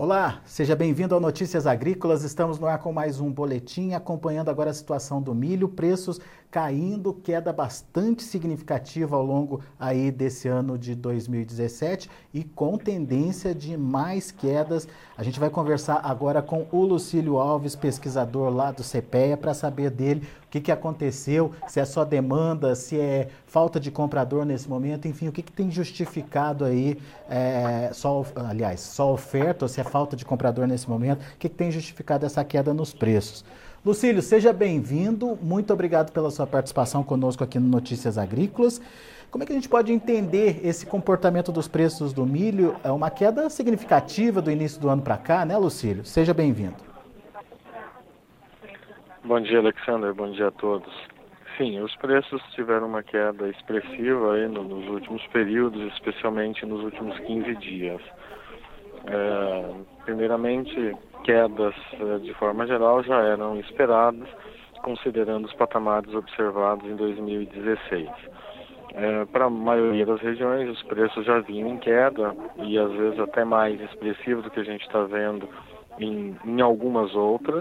Olá, seja bem-vindo ao Notícias Agrícolas. Estamos no ar com mais um boletim, acompanhando agora a situação do milho, preços caindo, queda bastante significativa ao longo aí desse ano de 2017 e com tendência de mais quedas. A gente vai conversar agora com o Lucílio Alves, pesquisador lá do CPEA, para saber dele o que aconteceu, se é só demanda, se é falta de comprador nesse momento, enfim, o que tem justificado aí, só oferta, ou se é falta de comprador nesse momento, o que tem justificado essa queda nos preços. Lucílio, seja bem-vindo, muito obrigado pela sua participação conosco aqui no Notícias Agrícolas. Como é que a gente pode entender esse comportamento dos preços do milho? É uma queda significativa do início do ano para cá, né, Lucílio? Seja bem-vindo. Bom dia, Alexander. Bom dia a todos. Sim, os preços tiveram uma queda expressiva aí nos últimos períodos, especialmente nos últimos 15 dias. Primeiramente, quedas de forma geral já eram esperadas, considerando os patamares observados em 2016. Para a maioria das regiões, os preços já vinham em queda e às vezes até mais expressivo do que a gente está vendo em algumas outras,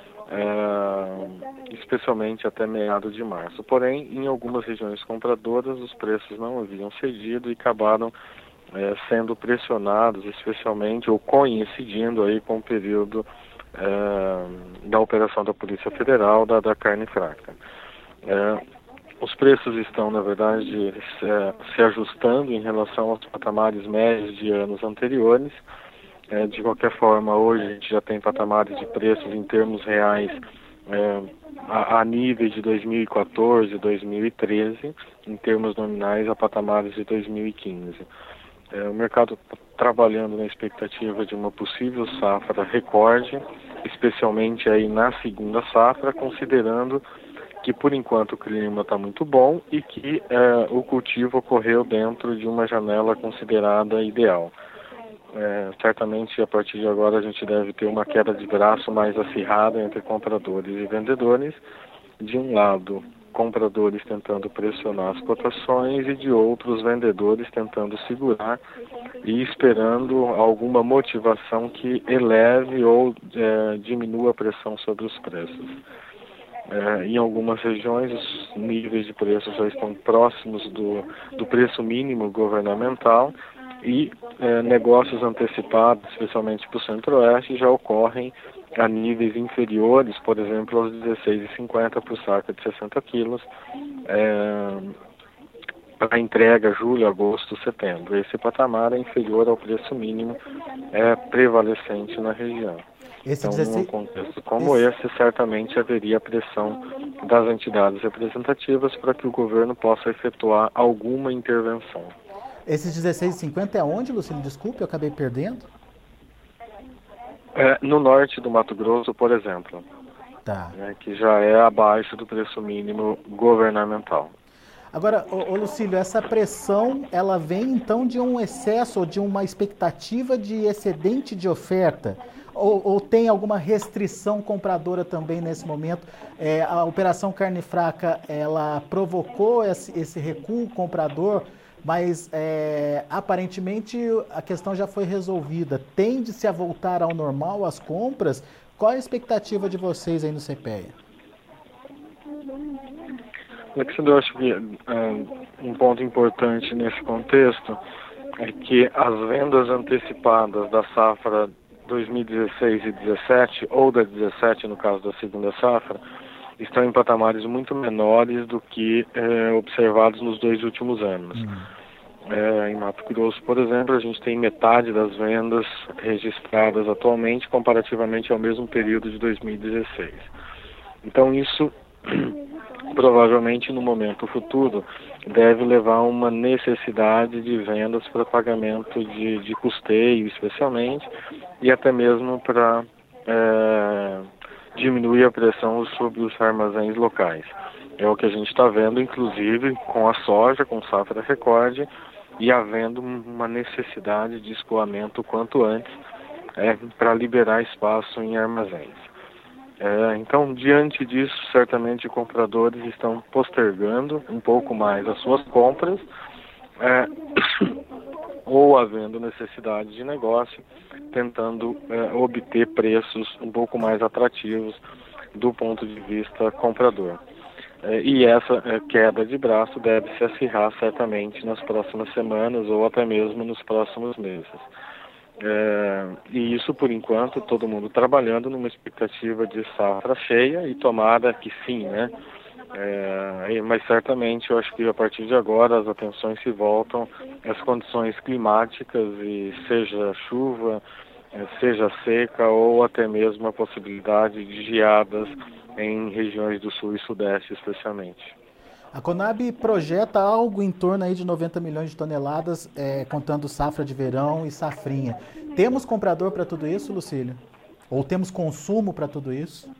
especialmente até meados de março. Porém, em algumas regiões compradoras, os preços não haviam cedido e acabaram sendo pressionados, especialmente ou coincidindo aí com o período da operação da Polícia Federal da carne fraca. Os preços estão, na verdade, se ajustando em relação aos patamares médios de anos anteriores. De qualquer forma, hoje a gente já tem patamares de preços em termos reais a níveis de 2014 e 2013, em termos nominais a patamares de 2015. O mercado está trabalhando na expectativa de uma possível safra recorde, especialmente aí na segunda safra, considerando que por enquanto o clima está muito bom e que o cultivo ocorreu dentro de uma janela considerada ideal. Certamente a partir de agora a gente deve ter uma queda de braço mais acirrada entre compradores e vendedores. De um lado, compradores tentando pressionar as cotações e de outros vendedores tentando segurar e esperando alguma motivação que eleve ou diminua a pressão sobre os preços. Em algumas regiões, os níveis de preço já estão próximos do preço mínimo governamental e negócios antecipados, especialmente para o Centro-Oeste, já ocorrem a níveis inferiores, por exemplo, aos R$ 16,50 por saca de 60 quilos, para entrega julho, agosto, setembro. Esse patamar é inferior ao preço mínimo prevalecente na região. Então, num contexto como esse, certamente haveria pressão das entidades representativas para que o governo possa efetuar alguma intervenção. Esses 16,50 é onde, Lucílio? Desculpe, eu acabei perdendo. No norte do Mato Grosso, por exemplo, tá. Que já é abaixo do preço mínimo governamental. Agora, Lucílio, essa pressão, ela vem então de um excesso ou de uma expectativa de excedente de oferta? Ou tem alguma restrição compradora também nesse momento? A Operação Carne Fraca, ela provocou esse recuo comprador, mas aparentemente a questão já foi resolvida. Tende-se a voltar ao normal as compras? Qual a expectativa de vocês aí no CPEA? Alexandre, eu acho que um ponto importante nesse contexto é que as vendas antecipadas da safra 2016 e 17, ou da 17 no caso da segunda safra, estão em patamares muito menores do que observados nos 2 últimos anos. Em Mato Grosso, por exemplo, a gente tem metade das vendas registradas atualmente comparativamente ao mesmo período de 2016. Então isso provavelmente no momento futuro deve levar a uma necessidade de vendas para pagamento de custeio especialmente e até mesmo para diminuir a pressão sobre os armazéns locais. É o que a gente está vendo, inclusive, com a soja, com safra recorde, e havendo uma necessidade de escoamento quanto antes para liberar espaço em armazéns. Então, diante disso, certamente compradores estão postergando um pouco mais as suas compras, ou havendo necessidade de negócio, tentando obter preços um pouco mais atrativos do ponto de vista comprador. E essa queda de braço deve se acirrar certamente nas próximas semanas ou até mesmo nos próximos meses. E isso, por enquanto, todo mundo trabalhando numa expectativa de safra cheia, e tomara que sim, né? Mas certamente eu acho que a partir de agora as atenções se voltam às condições climáticas, e seja chuva, seja seca, ou até mesmo a possibilidade de geadas em regiões do sul e sudeste especialmente. A Conab projeta algo em torno aí de 90 milhões de toneladas, contando safra de verão e safrinha. Temos comprador para tudo isso, Lucílio? Ou temos consumo para tudo isso?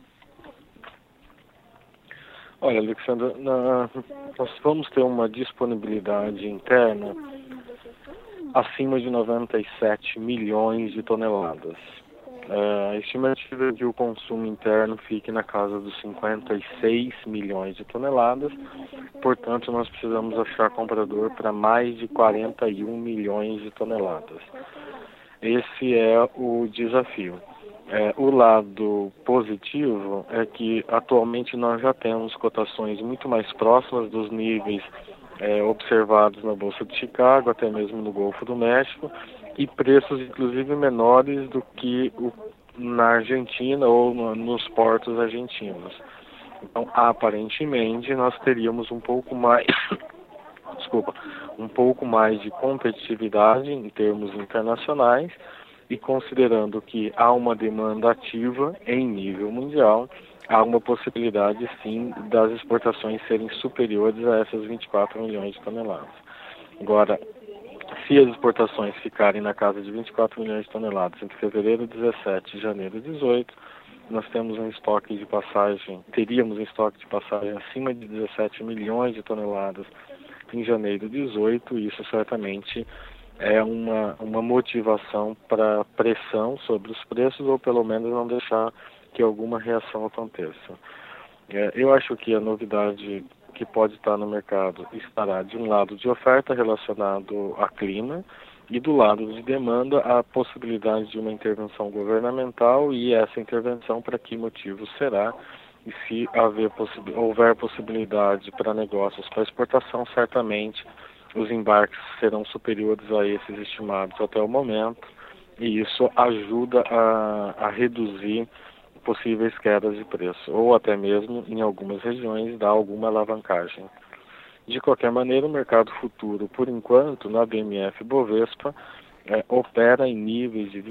Olha, Alexandre, nós vamos ter uma disponibilidade interna acima de 97 milhões de toneladas. A estimativa é que o consumo interno fique na casa dos 56 milhões de toneladas, portanto nós precisamos achar comprador para mais de 41 milhões de toneladas. Esse é o desafio. O lado positivo é que atualmente nós já temos cotações muito mais próximas dos níveis observados na Bolsa de Chicago, até mesmo no Golfo do México, e preços inclusive menores do que na Argentina ou nos portos argentinos. Então, aparentemente, nós teríamos um pouco mais de competitividade em termos internacionais, e considerando que há uma demanda ativa em nível mundial, há uma possibilidade sim das exportações serem superiores a essas 24 milhões de toneladas. Agora, se as exportações ficarem na casa de 24 milhões de toneladas entre fevereiro 17 e janeiro 18, nós teríamos um estoque de passagem acima de 17 milhões de toneladas em janeiro 18, e isso certamente é uma motivação para pressão sobre os preços, ou pelo menos não deixar que alguma reação aconteça. Eu acho que a novidade que pode estar no mercado estará de um lado de oferta relacionado a clima, e do lado de demanda a possibilidade de uma intervenção governamental, e essa intervenção para que motivo será, e se houver possibilidade para negócios para exportação, certamente os embarques serão superiores a esses estimados até o momento, e isso ajuda a reduzir possíveis quedas de preço, ou até mesmo, em algumas regiões, dá alguma alavancagem. De qualquer maneira, o mercado futuro, por enquanto, na BMF Bovespa, opera em níveis de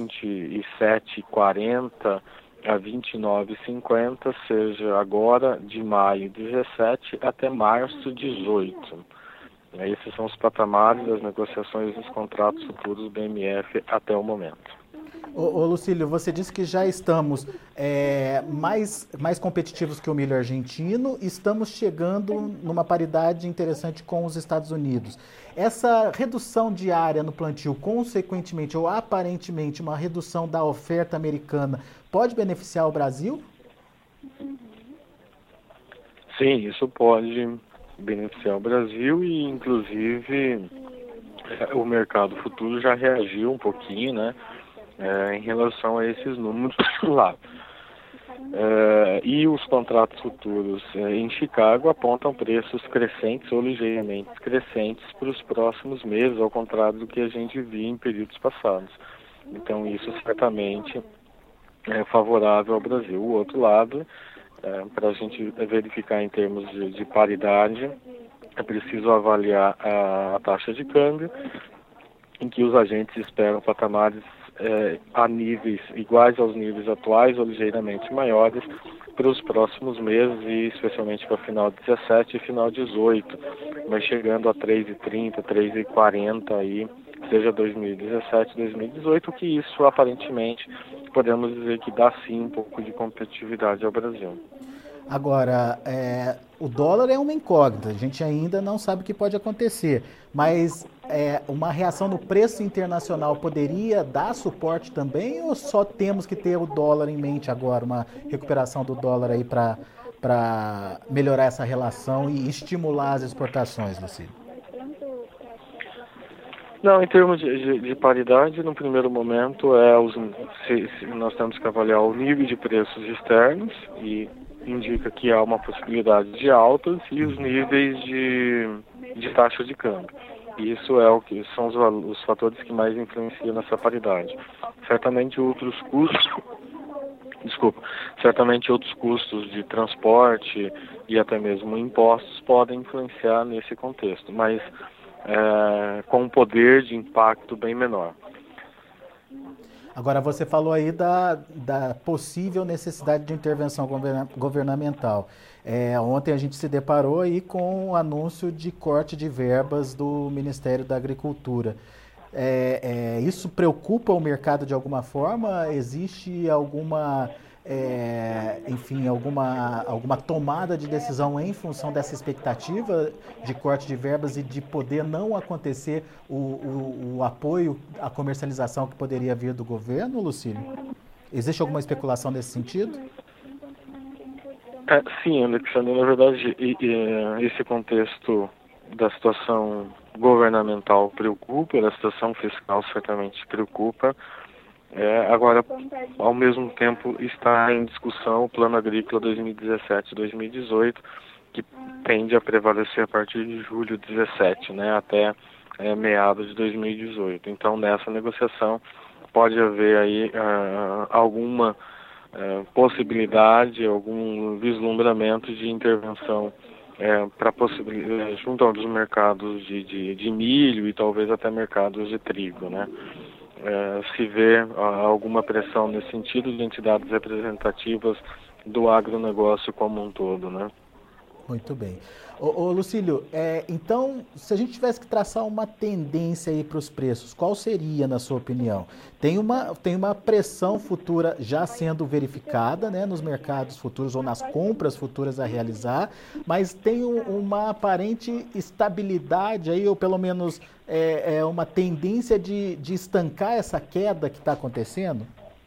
27,40 a 29,50, seja agora de maio 17 até março 18. Esses são os patamares das negociações dos contratos futuros do BMF até o momento. Ô Lucílio, você disse que já estamos mais competitivos que o milho argentino, estamos chegando numa paridade interessante com os Estados Unidos. Essa redução diária no plantio, consequentemente ou aparentemente uma redução da oferta americana, pode beneficiar o Brasil? Sim, isso pode beneficiar o Brasil, e inclusive o mercado futuro já reagiu um pouquinho, né? Em relação a esses números lá. E os contratos futuros em Chicago apontam preços crescentes ou ligeiramente crescentes para os próximos meses, ao contrário do que a gente via em períodos passados. Então isso certamente é favorável ao Brasil. O outro lado, para a gente verificar em termos de paridade, é preciso avaliar a taxa de câmbio, em que os agentes esperam patamares a níveis iguais aos níveis atuais ou ligeiramente maiores para os próximos meses, e especialmente para final 17 e final 18, mas chegando a 3,30, 3,40 aí, seja 2017, 2018, que isso aparentemente podemos dizer que dá sim um pouco de competitividade ao Brasil. Agora, o dólar é uma incógnita, a gente ainda não sabe o que pode acontecer, mas uma reação no preço internacional poderia dar suporte também, ou só temos que ter o dólar em mente agora, uma recuperação do dólar aí para melhorar essa relação e estimular as exportações, Lucílio? Não, em termos de paridade, no primeiro momento, nós temos que avaliar o nível de preços externos, e indica que há uma possibilidade de altas, e os níveis de taxa de câmbio. Isso é o que são os fatores que mais influenciam nessa paridade. Certamente outros custos de transporte e até mesmo impostos podem influenciar nesse contexto, mas com um poder de impacto bem menor. Agora, você falou aí da possível necessidade de intervenção governamental. Ontem a gente se deparou aí com o anúncio de corte de verbas do Ministério da Agricultura. Isso preocupa o mercado de alguma forma? Existe alguma tomada de decisão em função dessa expectativa de corte de verbas e de poder não acontecer o apoio à comercialização que poderia vir do governo, Lucílio? Existe alguma especulação nesse sentido? Sim, Alexandre, na verdade, esse contexto da situação governamental preocupa, a situação fiscal certamente preocupa. Agora, ao mesmo tempo, está em discussão o Plano Agrícola 2017-2018, que tende a prevalecer a partir de julho de 2017, né, até meados de 2018. Então, nessa negociação, pode haver aí alguma possibilidade, algum vislumbramento de intervenção junto aos mercados de milho e talvez até mercados de trigo, né? Se vê alguma pressão nesse sentido de entidades representativas do agronegócio como um todo, né? Muito bem. Ô Lucílio, então, se a gente tivesse que traçar uma tendência aí para os preços, qual seria, na sua opinião? Tem uma pressão futura já sendo verificada, né, nos mercados futuros ou nas compras futuras a realizar, mas tem uma aparente estabilidade aí, ou pelo menos uma tendência de estancar essa queda que está acontecendo?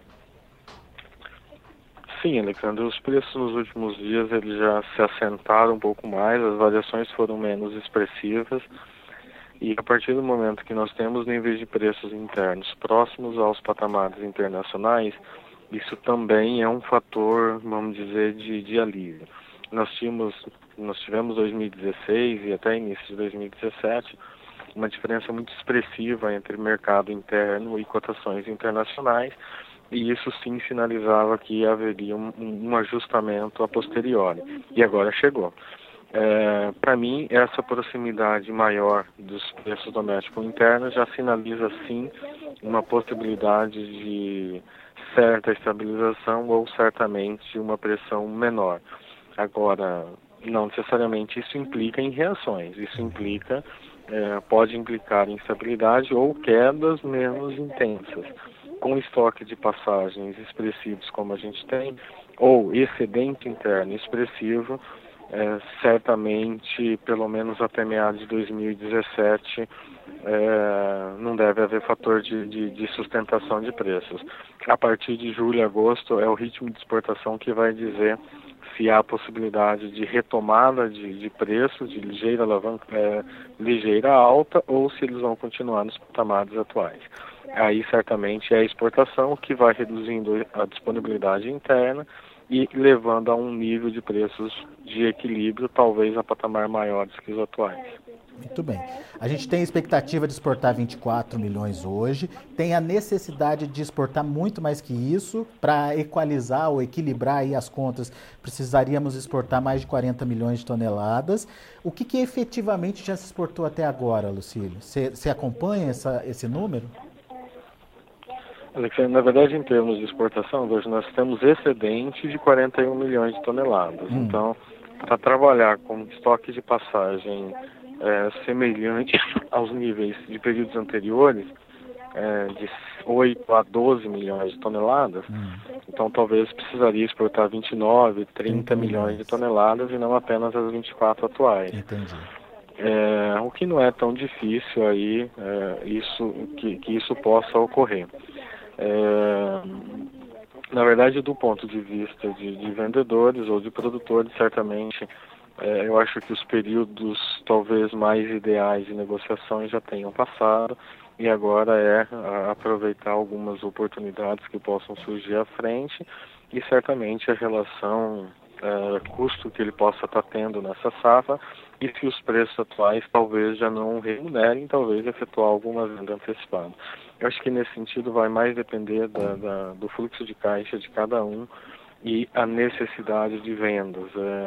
Sim, Alexandre, os preços nos últimos dias eles já se assentaram um pouco mais, as variações foram menos expressivas, e a partir do momento que nós temos níveis de preços internos próximos aos patamares internacionais, isso também é um fator, vamos dizer, de alívio. Nós tivemos 2016 e até início de 2017 uma diferença muito expressiva entre mercado interno e cotações internacionais, e isso sim sinalizava que haveria um ajustamento a posteriori. E agora chegou. Para mim, essa proximidade maior dos preços domésticos internos já sinaliza sim uma possibilidade de certa estabilização ou certamente uma pressão menor. Agora, não necessariamente isso implica em reações, pode implicar em estabilidade ou quedas menos intensas. Com estoque de passagens expressivos como a gente tem, ou excedente interno expressivo, certamente, pelo menos até meados de 2017, não deve haver fator de sustentação de preços. A partir de julho e agosto é o ritmo de exportação que vai dizer se há possibilidade de retomada de preços, de ligeira alta, ou se eles vão continuar nos patamares atuais. Aí certamente é a exportação que vai reduzindo a disponibilidade interna e levando a um nível de preços de equilíbrio, talvez a patamar maiores que os atuais. Muito bem. A gente tem a expectativa de exportar 24 milhões hoje, tem a necessidade de exportar muito mais que isso. Para equalizar ou equilibrar aí as contas, precisaríamos exportar mais de 40 milhões de toneladas. O que efetivamente já se exportou até agora, Lucílio? Você acompanha esse número? Alexandre, na verdade, em termos de exportação, hoje nós temos excedente de 41 milhões de toneladas. Então, para trabalhar com estoque de passagem semelhante aos níveis de períodos anteriores, de 8 a 12 milhões de toneladas, então talvez precisaria exportar 29, 30 milhões de toneladas e não apenas as 24 atuais. Entendi. O que não é tão difícil aí, que isso possa ocorrer. Na verdade, do ponto de vista de vendedores ou de produtores, certamente eu acho que os períodos talvez mais ideais de negociação já tenham passado e agora é aproveitar algumas oportunidades que possam surgir à frente, e certamente a relação custo que ele possa estar tendo nessa safra, e se os preços atuais talvez já não remunerem, talvez efetuar alguma venda antecipada. Eu acho que nesse sentido vai mais depender do fluxo de caixa de cada um e a necessidade de vendas.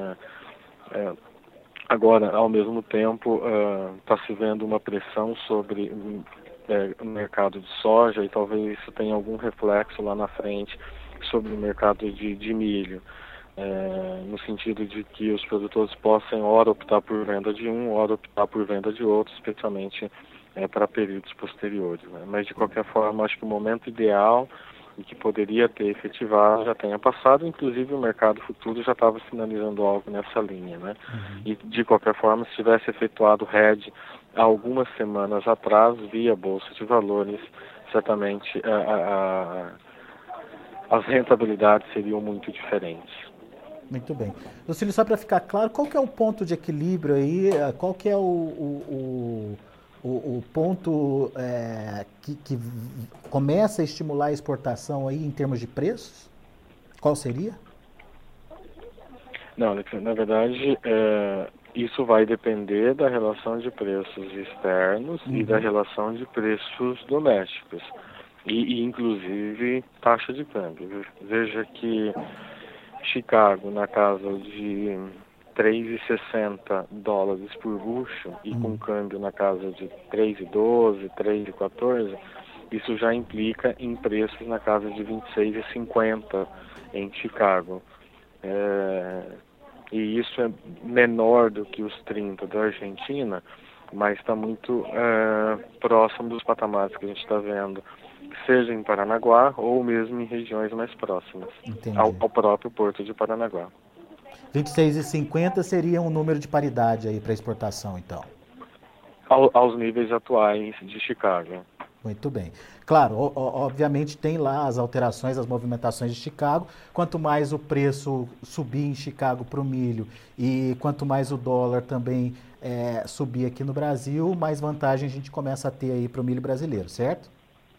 Agora, ao mesmo tempo, está se vendo uma pressão sobre o mercado de soja, e talvez isso tenha algum reflexo lá na frente sobre o mercado de milho, no sentido de que os produtores possam ora optar por venda de um, ora optar por venda de outro, especialmente para períodos posteriores, né? Mas de qualquer forma, acho que o momento ideal e que poderia ter efetivado já tenha passado, inclusive o mercado futuro já estava sinalizando algo nessa linha, né? E de qualquer forma, se tivesse efetuado hedge há algumas semanas atrás, via Bolsa de Valores, certamente as rentabilidades seriam muito diferentes. Muito bem. Lucílio, só para ficar claro, qual que é o ponto de equilíbrio aí? Qual que é o ponto que começa a estimular a exportação aí em termos de preços? Qual seria? Não, Alexandre, na verdade, isso vai depender da relação de preços externos e da relação de preços domésticos, e inclusive taxa de câmbio. Veja que Chicago, na casa de $3,60 por bushel, e com câmbio na casa de 3,12, 3,14, isso já implica em preços na casa de 26,50 em Chicago. E isso é menor do que os 30 da Argentina, mas está muito próximo dos patamares que a gente está vendo, seja em Paranaguá ou mesmo em regiões mais próximas ao próprio porto de Paranaguá. 26,50 seria um número de paridade aí para exportação, então? Aos níveis atuais de Chicago. Muito bem. Claro, obviamente tem lá as alterações, as movimentações de Chicago. Quanto mais o preço subir em Chicago para o milho e quanto mais o dólar também subir aqui no Brasil, mais vantagem a gente começa a ter aí para o milho brasileiro, certo?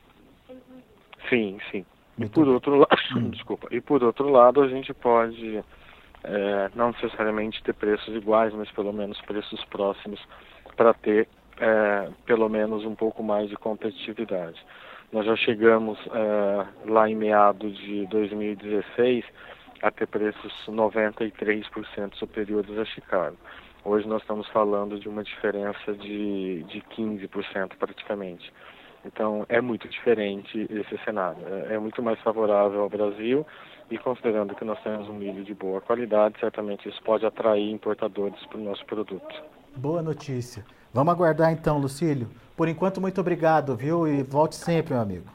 Sim, sim. E por outro lado, e por outro lado, a gente pode não necessariamente ter preços iguais, mas pelo menos preços próximos, para ter pelo menos um pouco mais de competitividade. Nós já chegamos lá em meados de 2016 a ter preços 93% superiores a Chicago. Hoje nós estamos falando de uma diferença de 15% praticamente. Então é muito diferente esse cenário. É muito mais favorável ao Brasil, e considerando que nós temos um milho de boa qualidade, certamente isso pode atrair importadores para o nosso produto. Boa notícia. Vamos aguardar então, Lucílio. Por enquanto, muito obrigado, viu? E volte sempre, meu amigo.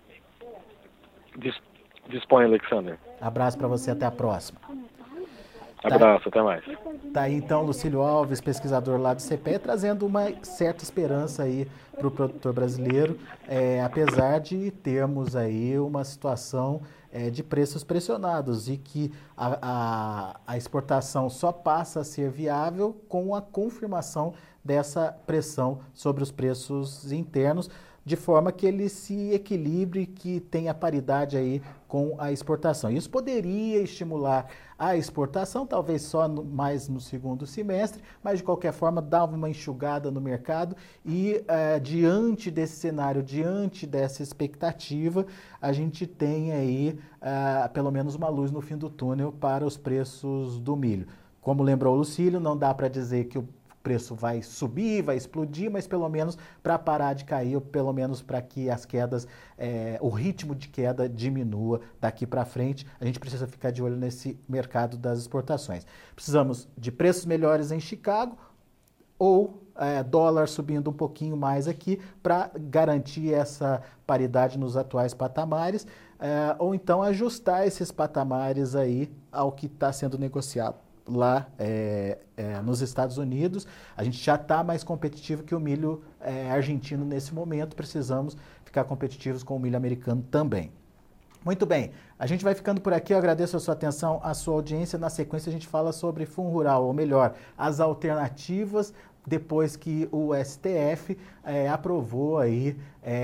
Dispõe, Alexander. Abraço para você, até a próxima. Abraço, até mais. Tá aí então Lucílio Alves, pesquisador lá do CPE, trazendo uma certa esperança aí para o produtor brasileiro, apesar de termos aí uma situação de preços pressionados, e que a exportação só passa a ser viável com a confirmação dessa pressão sobre os preços internos, de forma que ele se equilibre, que tenha paridade aí com a exportação. Isso poderia estimular a exportação, talvez só mais no segundo semestre, mas de qualquer forma dava uma enxugada no mercado, e diante desse cenário, diante dessa expectativa, a gente tem aí pelo menos uma luz no fim do túnel para os preços do milho. Como lembrou o Lucílio, não dá para dizer que o preço vai subir, vai explodir, mas pelo menos para parar de cair, ou pelo menos para que as quedas, o ritmo de queda diminua daqui para frente. A gente precisa ficar de olho nesse mercado das exportações. Precisamos de preços melhores em Chicago, ou dólar subindo um pouquinho mais aqui para garantir essa paridade nos atuais patamares, ou então ajustar esses patamares aí ao que está sendo negociado lá nos Estados Unidos. A gente já está mais competitivo que o milho argentino nesse momento, precisamos ficar competitivos com o milho americano também. Muito bem, a gente vai ficando por aqui, eu agradeço a sua atenção, a sua audiência. Na sequência a gente fala sobre Fundo Rural, ou melhor, as alternativas depois que o STF aprovou aí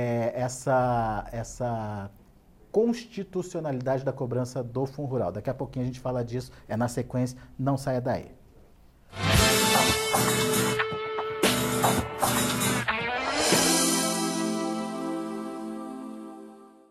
essa constitucionalidade da cobrança do Fundo Rural. Daqui a pouquinho a gente fala disso, na sequência, não saia daí.